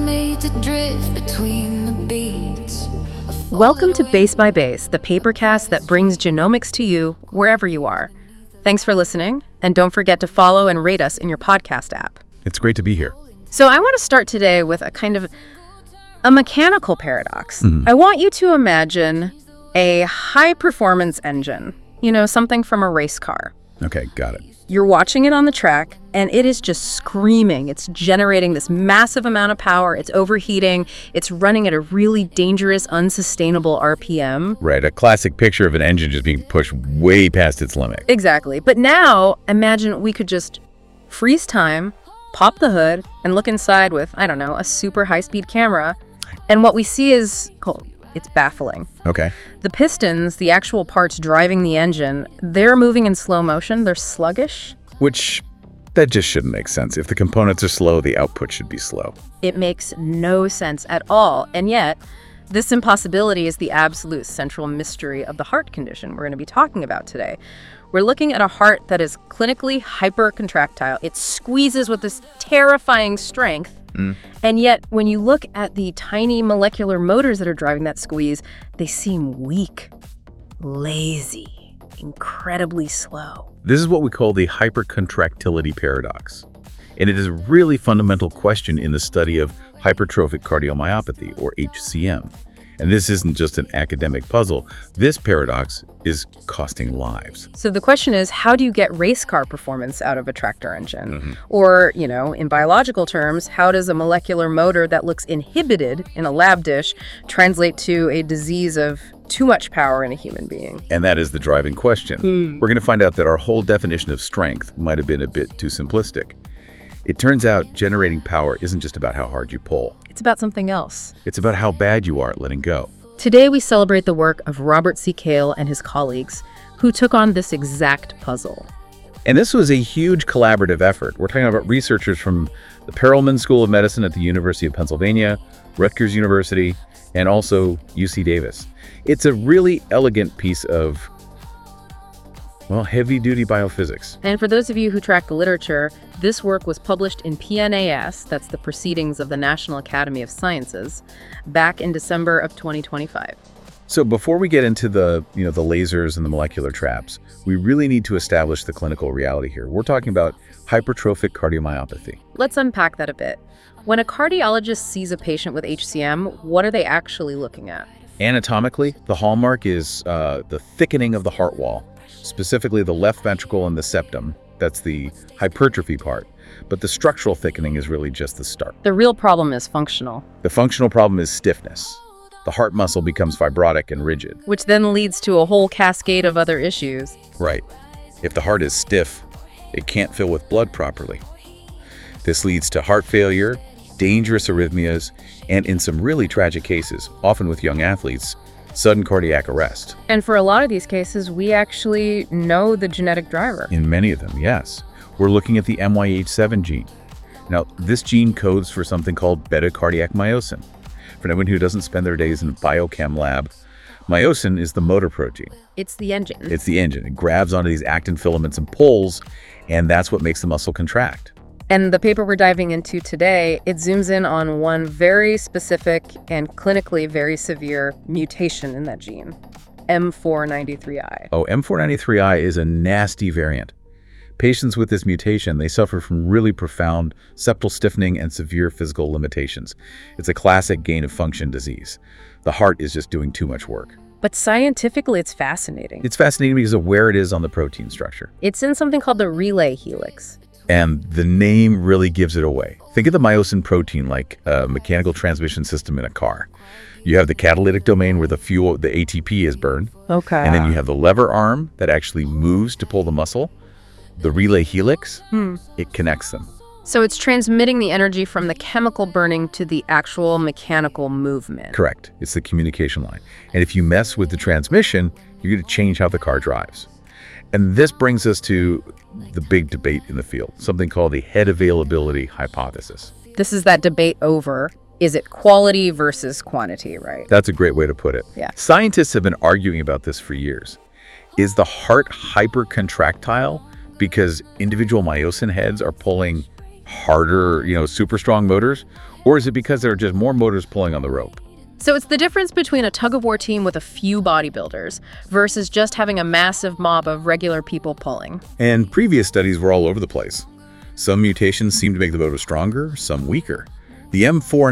made to drift between the beats. Welcome to Base by Base, the papercast that brings genomics to you wherever you are. Thanks for listening, and don't forget to follow and rate us in your podcast app. It's great to be here. So I want to start today with a kind of a mechanical paradox. I want you to imagine a high-performance engine, something from a race car. Okay, got it. You're watching it on the track, and it is just screaming. It's generating this massive amount of power. It's overheating. It's running at a really dangerous, unsustainable RPM. Right, a classic picture of an engine just being pushed way past its limit. Exactly. But now, imagine we could just freeze time, pop the hood, and look inside with, a super high-speed camera. And what we see is, it's baffling. Okay. The pistons, the actual parts driving the engine, they're moving in slow motion. They're sluggish. Which, that just shouldn't make sense. If the components are slow, the output should be slow. It makes no sense at all. And yet, this impossibility is the absolute central mystery of the heart condition we're going to be talking about today. We're looking at a heart that is clinically hypercontractile. It squeezes with this terrifying strength. And yet, when you look at the tiny molecular motors that are driving that squeeze, they seem weak, lazy, incredibly slow. This is what we call the hypercontractility paradox. And it is a really fundamental question in the study of hypertrophic cardiomyopathy, or HCM. And this isn't just an academic puzzle. This paradox is costing lives. So the question is, how do you get race car performance out of a tractor engine? Or, in biological terms, how does a molecular motor that looks inhibited in a lab dish translate to a disease of too much power in a human being? And that is the driving question. We're going to find out that our whole definition of strength might have been a bit too simplistic. It turns out generating power isn't just about how hard you pull. It's about something else. It's about how bad you are at letting go. Today, we celebrate the work of Robert C. Cale and his colleagues, who took on this exact puzzle. And this was a huge collaborative effort. We're talking about researchers from the Perelman School of Medicine at the University of Pennsylvania, Rutgers University, and also UC Davis. It's a really elegant piece of, heavy-duty biophysics. And for those of you who track the literature, this work was published in PNAS, that's the Proceedings of the National Academy of Sciences, back in December of 2025. So before we get into the lasers and the molecular traps, we really need to establish the clinical reality here. We're talking about hypertrophic cardiomyopathy. Let's unpack that a bit. When a cardiologist sees a patient with HCM, what are they actually looking at? Anatomically, the hallmark is the thickening of the heart wall, specifically the left ventricle and the septum. That's the hypertrophy part. But the structural thickening is really just the start. The real problem is functional. The functional problem is stiffness. The heart muscle becomes fibrotic and rigid. Which then leads to a whole cascade of other issues. Right. If the heart is stiff, it can't fill with blood properly. This leads to heart failure, dangerous arrhythmias, and in some really tragic cases, often with young athletes, sudden cardiac arrest. And for a lot of these cases, we actually know the genetic driver. In many of them, yes. We're looking at the MYH7 gene. Now, this gene codes for something called beta-cardiac myosin. For anyone who doesn't spend their days in a biochem lab, myosin is the motor protein. It's the engine. It's the engine. It grabs onto these actin filaments and pulls, and that's what makes the muscle contract. And the paper we're diving into today, it zooms in on one very specific and clinically very severe mutation in that gene, M493I. Oh, M493I is a nasty variant. Patients with this mutation, they suffer from really profound septal stiffening and severe physical limitations. It's a classic gain-of-function disease. The heart is just doing too much work. But scientifically, it's fascinating. It's fascinating because of where it is on the protein structure. It's in something called the relay helix. And the name really gives it away. Think of the myosin protein like a mechanical transmission system in a car. You have the catalytic domain where the fuel, the ATP, is burned. Okay. And then you have the lever arm that actually moves to pull the muscle. The relay helix, it connects them. So it's transmitting the energy from the chemical burning to the actual mechanical movement. Correct. It's the communication line. And if you mess with the transmission, you're going to change how the car drives. And this brings us to the big debate in the field, something called the head availability hypothesis. This is that debate over, is it quality versus quantity, right? That's a great way to put it. Yeah. Scientists have been arguing about this for years. Is the heart hypercontractile because individual myosin heads are pulling harder, super strong motors? Or is it because there are just more motors pulling on the rope? So it's the difference between a tug-of-war team with a few bodybuilders versus just having a massive mob of regular people pulling. And previous studies were all over the place. Some mutations seem to make the motor stronger, some weaker. The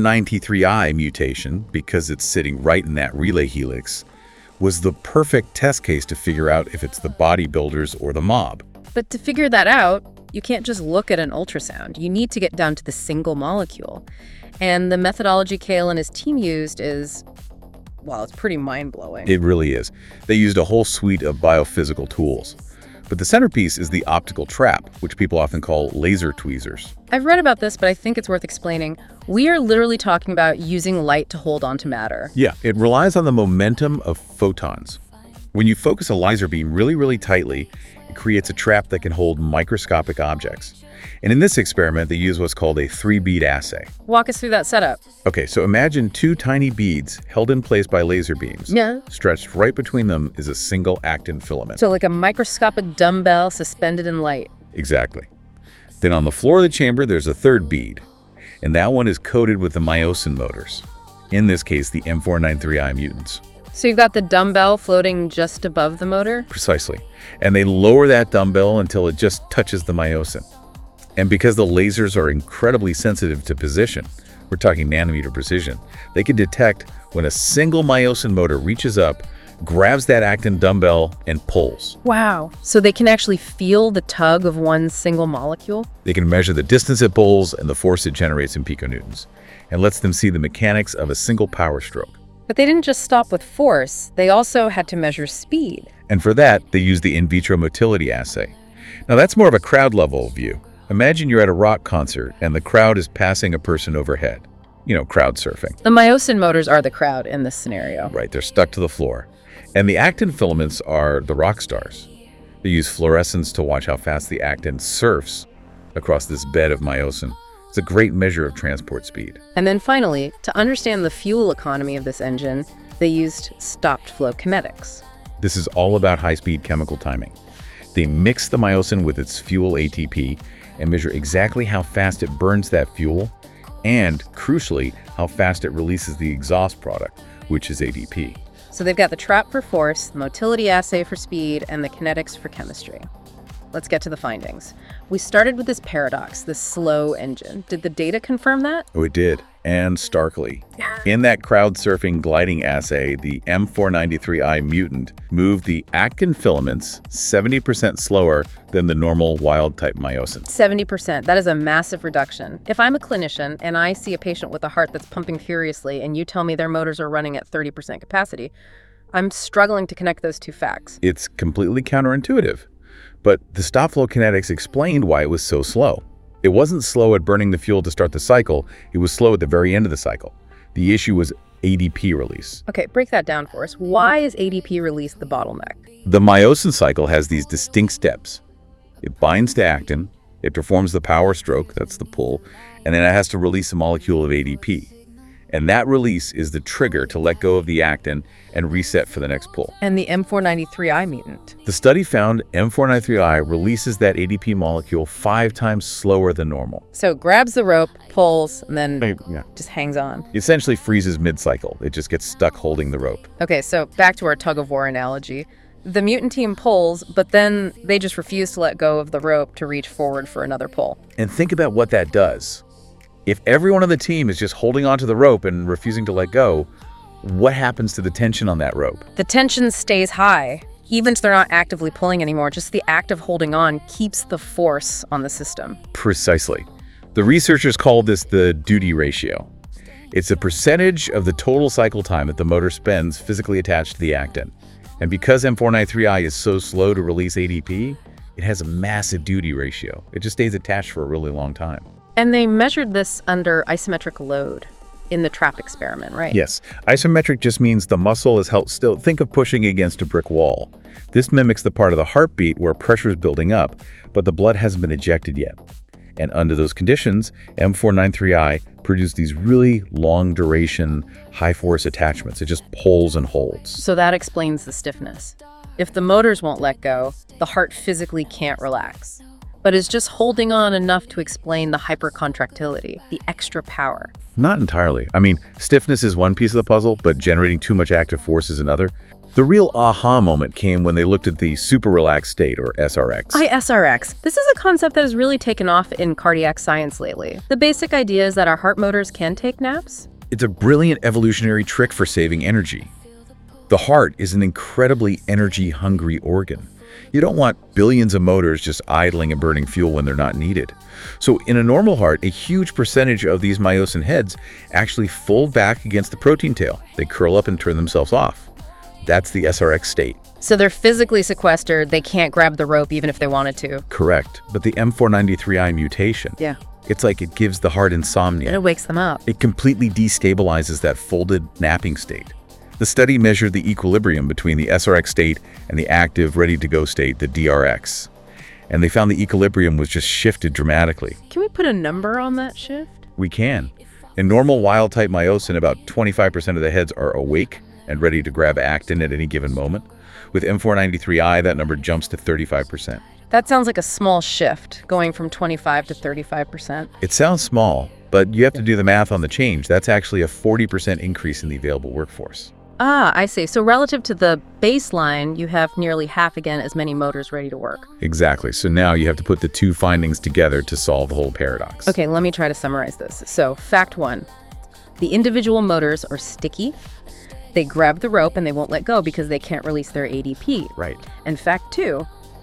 M493I mutation, because it's sitting right in that relay helix, was the perfect test case to figure out if it's the bodybuilders or the mob. But to figure that out, you can't just look at an ultrasound. You need to get down to the single molecule. And the methodology Cale and his team used is, well, it's pretty mind-blowing. It really is. They used a whole suite of biophysical tools. But the centerpiece is the optical trap, which people often call laser tweezers. I've read about this, but I think it's worth explaining. We are literally talking about using light to hold on to matter. Yeah, it relies on the momentum of photons. When you focus a laser beam really, really tightly, it creates a trap that can hold microscopic objects. And in this experiment, they use what's called a 3-bead assay. Walk us through that setup. Okay, so imagine 2 tiny beads held in place by laser beams. Yeah. Stretched right between them is a single actin filament. So like a microscopic dumbbell suspended in light. Exactly. Then on the floor of the chamber, there's a 3rd bead. And that one is coated with the myosin motors. In this case, the M493I mutants. So you've got the dumbbell floating just above the motor? Precisely. And they lower that dumbbell until it just touches the myosin. And because the lasers are incredibly sensitive to position, we're talking nanometer precision, they can detect when a single myosin motor reaches up, grabs that actin dumbbell, and pulls. Wow. So they can actually feel the tug of one single molecule? They can measure the distance it pulls and the force it generates in piconewtons, and lets them see the mechanics of a single power stroke. But they didn't just stop with force, they also had to measure speed. And for that, they used the in vitro motility assay. Now that's more of a crowd level view. Imagine you're at a rock concert and the crowd is passing a person overhead. Crowd surfing. The myosin motors are the crowd in this scenario. Right, they're stuck to the floor. And the actin filaments are the rock stars. They use fluorescence to watch how fast the actin surfs across this bed of myosin. It's a great measure of transport speed. And then finally, to understand the fuel economy of this engine, they used stopped flow kinetics. This is all about high-speed chemical timing. They mix the myosin with its fuel ATP and measure exactly how fast it burns that fuel and, crucially, how fast it releases the exhaust product, which is ADP. So they've got the trap for force, the motility assay for speed, and the kinetics for chemistry. Let's get to the findings. We started with this paradox, this slow engine. Did the data confirm that? Oh, it did, and starkly. In that crowd surfing gliding assay, the M493I mutant moved the actin filaments 70% slower than the normal wild-type myosin. 70%. That is a massive reduction. If I'm a clinician and I see a patient with a heart that's pumping furiously and you tell me their motors are running at 30% capacity, I'm struggling to connect those two facts. It's completely counterintuitive. But the stop flow kinetics explained why it was so slow. It wasn't slow at burning the fuel to start the cycle, it was slow at the very end of the cycle. The issue was ADP release. Okay, break that down for us. Why is ADP release the bottleneck? The myosin cycle has these distinct steps. It binds to actin, it performs the power stroke, that's the pull, and then it has to release a molecule of ADP. And that release is the trigger to let go of the actin and reset for the next pull. And the M493I mutant. The study found M493I releases that ADP molecule 5 times slower than normal. So it grabs the rope, pulls, and then just hangs on. It essentially freezes mid-cycle. It just gets stuck holding the rope. Okay, so back to our tug-of-war analogy. The mutant team pulls, but then they just refuse to let go of the rope to reach forward for another pull. And think about what that does. If everyone on the team is just holding onto the rope and refusing to let go, what happens to the tension on that rope? The tension stays high. Even if they're not actively pulling anymore, just the act of holding on keeps the force on the system. Precisely. The researchers call this the duty ratio. It's a percentage of the total cycle time that the motor spends physically attached to the actin. And because M493I is so slow to release ADP, it has a massive duty ratio. It just stays attached for a really long time. And they measured this under isometric load in the trap experiment, right? Yes. Isometric just means the muscle is held still. Think of pushing against a brick wall. This mimics the part of the heartbeat where pressure is building up, but the blood hasn't been ejected yet. And under those conditions, M493I produced these really long duration, high force attachments. It just pulls and holds. So that explains the stiffness. If the motors won't let go, the heart physically can't relax. but is just holding on enough to explain the hypercontractility, the extra power. Not entirely. I mean, stiffness is one piece of the puzzle, but generating too much active force is another. The real aha moment came when they looked at the super relaxed state, or SRX. SRX. This is a concept that has really taken off in cardiac science lately. The basic idea is that our heart motors can take naps. It's a brilliant evolutionary trick for saving energy. The heart is an incredibly energy-hungry organ. You don't want billions of motors just idling and burning fuel when they're not needed. So in a normal heart, a huge percentage of these myosin heads actually fold back against the protein tail. They curl up and turn themselves off. That's the SRX state. So they're physically sequestered, they can't grab the rope even if they wanted to. Correct. But the M493I mutation, it's like it gives the heart insomnia. It wakes them up. It completely destabilizes that folded napping state. The study measured the equilibrium between the SRX state and the active, ready-to-go state, the DRX. And they found the equilibrium was just shifted dramatically. Can we put a number on that shift? We can. In normal wild-type myosin, about 25% of the heads are awake and ready to grab actin at any given moment. With M493I, that number jumps to 35%. That sounds like a small shift, going from 25 to 35%. It sounds small, but you have to do the math on the change. That's actually a 40% increase in the available workforce. I see. So relative to the baseline, you have nearly half again as many motors ready to work. Exactly. So now you have to put the two findings together to solve the whole paradox. Okay, let me try to summarize this. So fact one, the individual motors are sticky. They grab the rope and they won't let go because they can't release their ADP. Right. And fact two,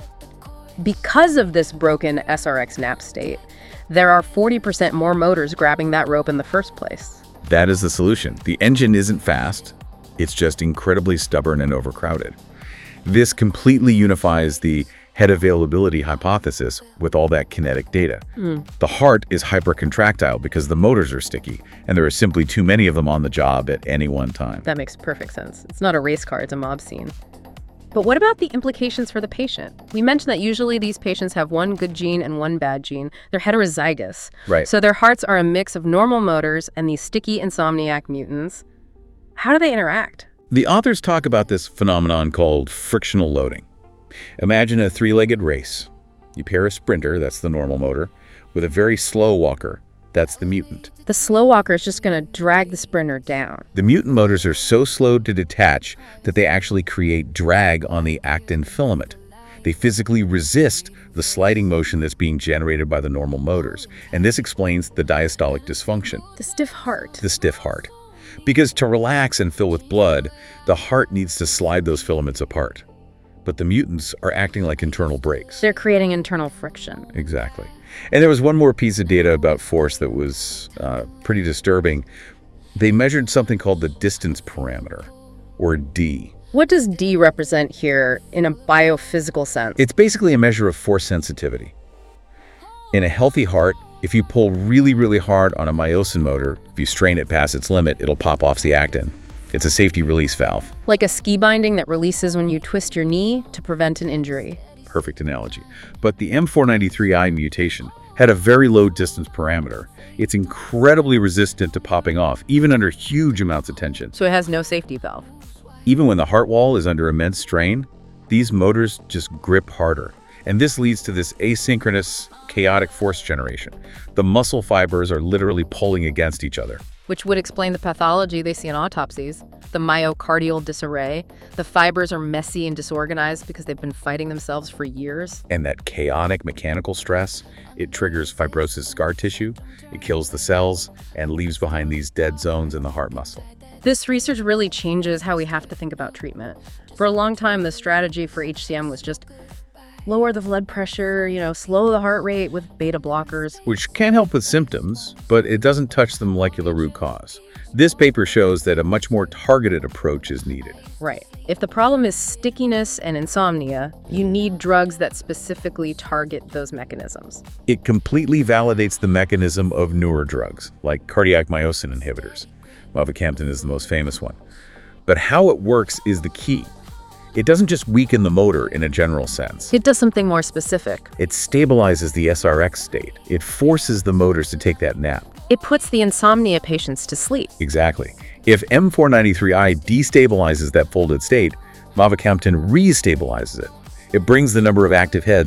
because of this broken SRX nap state, there are 40% more motors grabbing that rope in the first place. That is the solution. The engine isn't fast. It's just incredibly stubborn and overcrowded. This completely unifies the head availability hypothesis with all that kinetic data. The heart is hypercontractile because the motors are sticky, and there are simply too many of them on the job at any one time. That makes perfect sense. It's not a race car, it's a mob scene. But what about the implications for the patient? We mentioned that usually these patients have one good gene and one bad gene. They're heterozygous. Right. So their hearts are a mix of normal motors and these sticky insomniac mutants. How do they interact? The authors talk about this phenomenon called frictional loading. Imagine a three-legged race. You pair a sprinter, that's the normal motor, with a very slow walker, that's the mutant. The slow walker is just going to drag the sprinter down. The mutant motors are so slow to detach that they actually create drag on the actin filament. They physically resist the sliding motion that's being generated by the normal motors, and this explains the diastolic dysfunction. The stiff heart. The stiff heart. Because to relax and fill with blood, the heart needs to slide those filaments apart. But the mutants are acting like internal brakes. They're creating internal friction. Exactly. And there was one more piece of data about force that was pretty disturbing. They measured something called the distance parameter, or D. What does D represent here in a biophysical sense? It's basically a measure of force sensitivity. In a healthy heart, if you pull really, really hard on a myosin motor, if you strain it past its limit, it'll pop off the actin. It's a safety release valve. Like a ski binding that releases when you twist your knee to prevent an injury. Perfect analogy. But the M493I mutation had a very low distance parameter. It's incredibly resistant to popping off, even under huge amounts of tension. So it has no safety valve. Even when the heart wall is under immense strain, these motors just grip harder. And this leads to this asynchronous, chaotic force generation. The muscle fibers are literally pulling against each other. Which would explain the pathology they see in autopsies. The myocardial disarray. The fibers are messy and disorganized because they've been fighting themselves for years. And that chaotic mechanical stress, it triggers fibrosis scar tissue, it kills the cells, and leaves behind these dead zones in the heart muscle. This research really changes how we have to think about treatment. For a long time, the strategy for HCM was just lower the blood pressure, slow the heart rate with beta blockers. Which can help with symptoms, but it doesn't touch the molecular root cause. This paper shows that a much more targeted approach is needed. Right. If the problem is stickiness and insomnia, you need drugs that specifically target those mechanisms. It completely validates the mechanism of newer drugs, like cardiac myosin inhibitors. Mavacamten is the most famous one. But how it works is the key. It doesn't just weaken the motor in a general sense. It does something more specific. It stabilizes the SRX state. It forces the motors to take that nap. It puts the insomnia patients to sleep. Exactly. If M493I destabilizes that folded state, mavacamten restabilizes it. It brings the number of active heads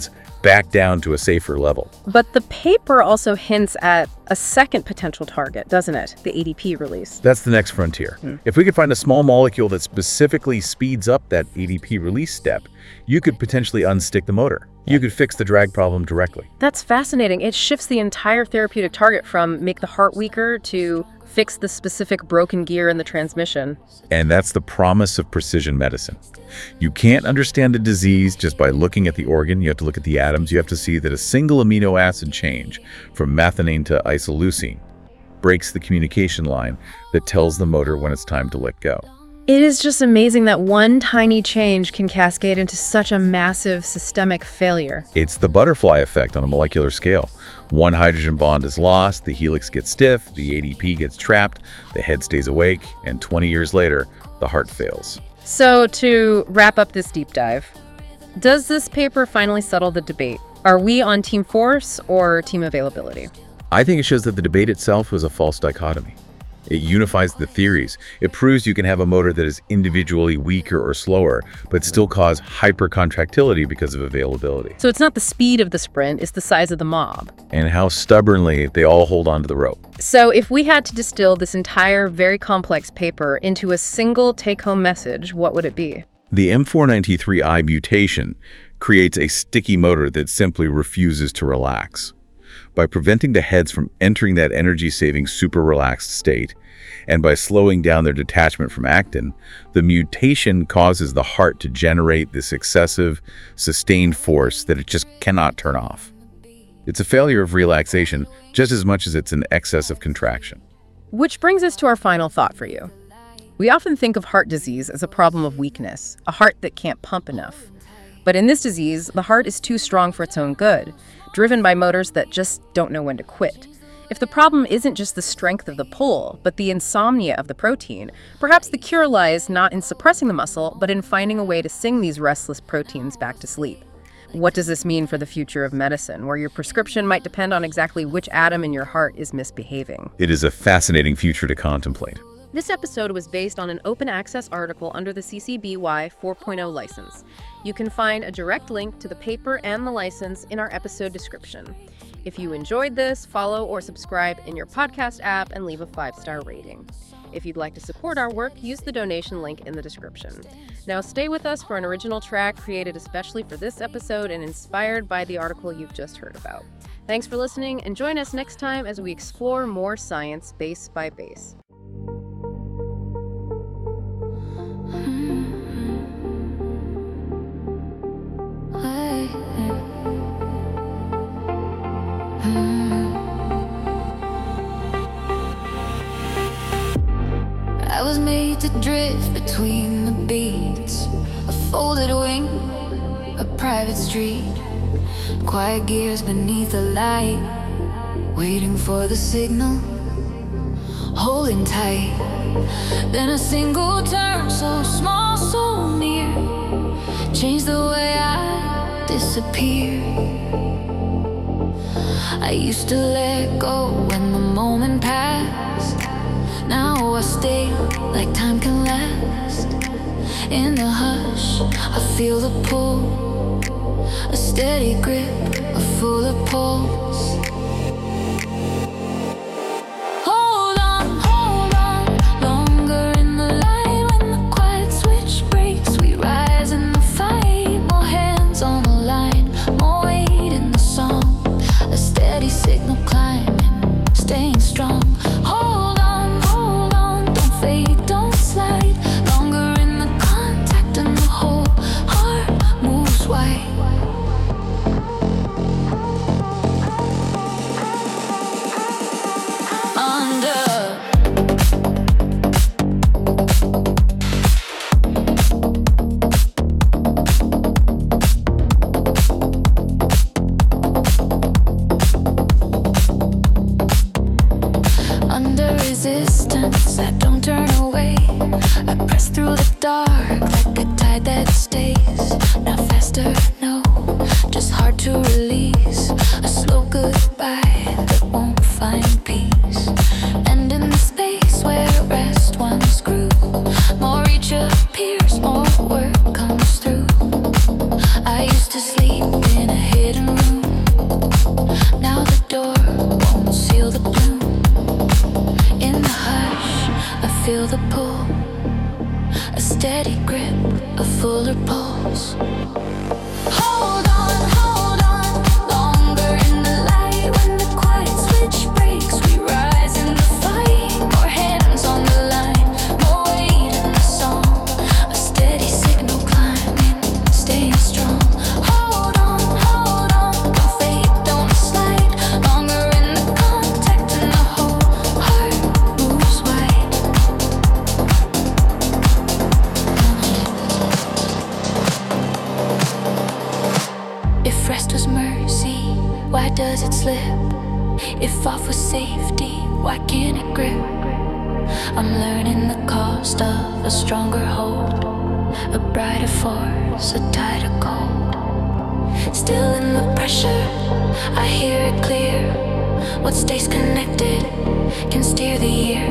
back down to a safer level. But the paper also hints at a second potential target, doesn't it? The ADP release. That's the next frontier. If we could find a small molecule that specifically speeds up that ADP release step, you could potentially unstick the motor. You could fix the drag problem directly. That's fascinating. It shifts the entire therapeutic target from make the heart weaker to fix the specific broken gear in the transmission. And that's the promise of precision medicine. You can't understand a disease just by looking at the organ. You have to look at the atoms. You have to see that a single amino acid change from methionine to isoleucine breaks the communication line that tells the motor when it's time to let go. It is just amazing that one tiny change can cascade into such a massive systemic failure. It's the butterfly effect on a molecular scale. One hydrogen bond is lost, the helix gets stiff, the ADP gets trapped, the head stays awake, and 20 years later, the heart fails. So to wrap up this deep dive, does this paper finally settle the debate? Are we on team force or team availability? I think it shows that the debate itself was a false dichotomy. It unifies the theories. It proves you can have a motor that is individually weaker or slower, but still cause hypercontractility because of availability. So it's not the speed of the sprint, it's the size of the mob. And how stubbornly they all hold onto the rope. So if we had to distill this entire very complex paper into a single take-home message, what would it be? The M493I mutation creates a sticky motor that simply refuses to relax. By preventing the heads from entering that energy-saving super relaxed state, and by slowing down their detachment from actin, the mutation causes the heart to generate this excessive, sustained force that it just cannot turn off. It's a failure of relaxation just as much as it's an excess of contraction. Which brings us to our final thought for you. We often think of heart disease as a problem of weakness, a heart that can't pump enough. But in this disease, the heart is too strong for its own good, driven by motors that just don't know when to quit. If the problem isn't just the strength of the pull, but the insomnia of the protein, perhaps the cure lies not in suppressing the muscle, but in finding a way to sing these restless proteins back to sleep. What does this mean for the future of medicine, where your prescription might depend on exactly which atom in your heart is misbehaving? It is a fascinating future to contemplate. This episode was based on an open access article under the CC BY 4.0 license. You can find a direct link to the paper and the license in our episode description. If you enjoyed this, follow or subscribe in your podcast app and leave a 5-star rating. If you'd like to support our work, use the donation link in the description. Now stay with us for an original track created especially for this episode and inspired by the article you've just heard about. Thanks for listening, and join us next time as we explore more science base by base. I was made to drift between the beats, a folded wing, a private street, quiet gears beneath the light, waiting for the signal, holding tight. Then a single turn, so small, so near, changed the way I disappear. I used to let go when the moment passed. Now I stay like time can last. In the hush, I feel the pull, a steady grip, a fuller pulse. Hold on, longer in the light. When the quiet switch breaks, we rise in the fight. More hands on the line, more weight in the song, a steady signal climbing, staying strong. Hold on, don't fade, don't slide. Longer in the contact and the whole heart moves wide. Under resistance, I don't turn away. I press through the dark like a tide that stays. Not faster, no, just hard to release. A slow goodbye that won't find peace. And in the space where rest once grew, more reach appears, more work comes through. I used to sleep in a hidden room. feel the pull, a steady grip, a fuller pulse. Hold on, longer in the light. When the quiet switch breaks, we rise in the fight. More hands on the line, more weight in the song. A steady signal climbing, staying strong. Hold on, don't fade, don't slide. Longer in the contact and the whole heart moves wide. If rest was mercy, why does it slip? If off was safety, why can't it grip? I'm learning the cost of a stronger hold, a brighter force, a tighter cold. Still in the pressure, I hear it clear. What stays connected can steer the year.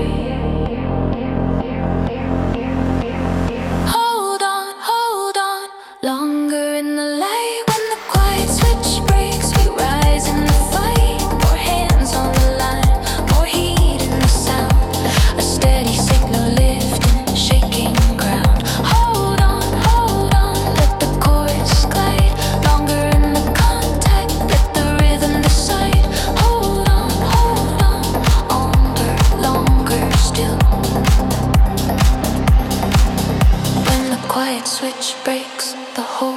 Hold on, longer in the light. When the quiet switch breaks, we rise in the fight. More hands on the line, more heat in the sound. A steady signal lifting, shaking ground. Hold on, let the chorus glide. Longer in the contact, let the rhythm decide. Hold on, longer still. When the quiet switch breaks, the whole